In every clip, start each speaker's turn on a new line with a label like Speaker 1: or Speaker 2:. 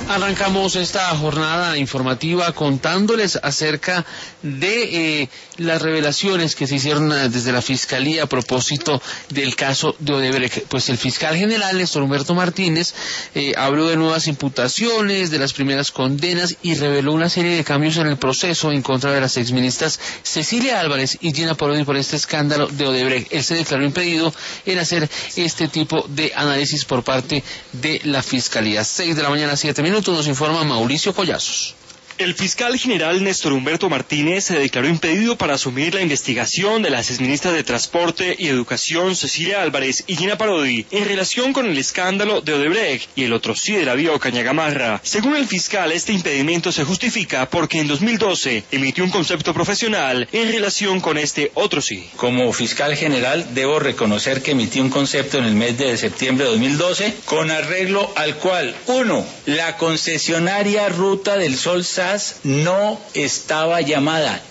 Speaker 1: Arrancamos esta jornada informativa contándoles acerca de las revelaciones que se hicieron desde la Fiscalía a propósito del caso de Odebrecht. Pues el fiscal general Néstor Humberto Martínez habló de nuevas imputaciones, de las primeras condenas y reveló una serie de cambios en el proceso en contra de las exministras Cecilia Álvarez y Gina Parodi por este escándalo de Odebrecht. Él se declaró impedido en hacer este tipo de análisis por parte de la Fiscalía. 6 de la mañana, 7 minutos. Nos informa Mauricio Collazos.
Speaker 2: El fiscal general Néstor Humberto Martínez se declaró impedido para asumir la investigación de las exministras de Transporte y Educación Cecilia Álvarez y Gina Parodi en relación con el escándalo de Odebrecht y el otro sí de la vía Ocaña Gamarra. Según el fiscal, este impedimento se justifica porque en 2012 emitió un concepto profesional en relación con este otro sí.
Speaker 3: Como fiscal general debo reconocer que emití un concepto en el mes de septiembre de 2012 con arreglo al cual, 1. La concesionaria Ruta del Sol SAS no estaba llamada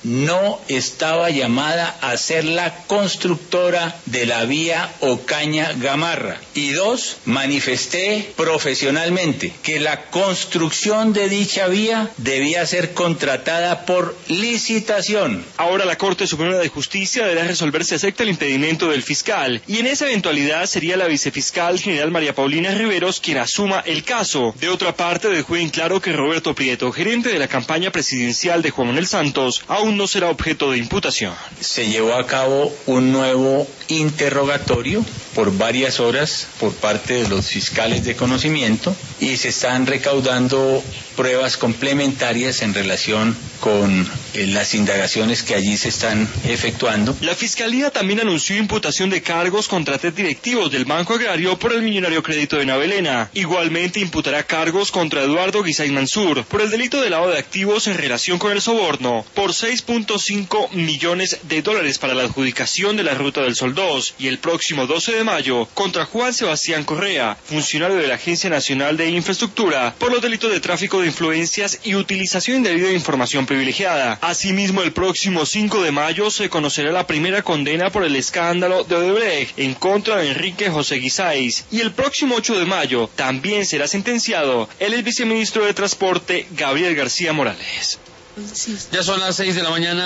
Speaker 3: a ser la constructora de la vía Ocaña Gamarra. Y 2, manifesté profesionalmente que la construcción de dicha vía debía ser contratada por licitación.
Speaker 2: Ahora la Corte Suprema de Justicia deberá resolver si acepta el impedimento del fiscal, y en esa eventualidad sería la vicefiscal general María Paulina Riveros quien asuma el caso. De otra parte, dejó en claro que Roberto Prieto, gerente de la campaña presidencial de Juan Manuel Santos, aún no será objeto de imputación.
Speaker 3: Se llevó a cabo un nuevo interrogatorio por varias horas por parte de los fiscales de conocimiento y se están recaudando pruebas complementarias en relación con las indagaciones que allí se están efectuando.
Speaker 2: La Fiscalía también anunció imputación de cargos contra 3 directivos del Banco Agrario por el millonario crédito de Navelena. Igualmente imputará cargos contra Eduardo Guisay Mansur por el delito de lavado de activos en relación con el soborno por $6.5 millones para la adjudicación de la Ruta del Sol 2, y el próximo 12 de mayo contra Juan Sebastián Correa, funcionario de la Agencia Nacional de Infraestructura, por los delitos de tráfico de influencias y utilización indebida de información privilegiada. Asimismo, el próximo 5 de mayo se conocerá la primera condena por el escándalo de Odebrecht en contra de Enrique José Guisay, y el próximo 8 de mayo también será sentenciado el ex viceministro de Transporte Gabriel García Morales.
Speaker 1: Ya son las 6 de la mañana.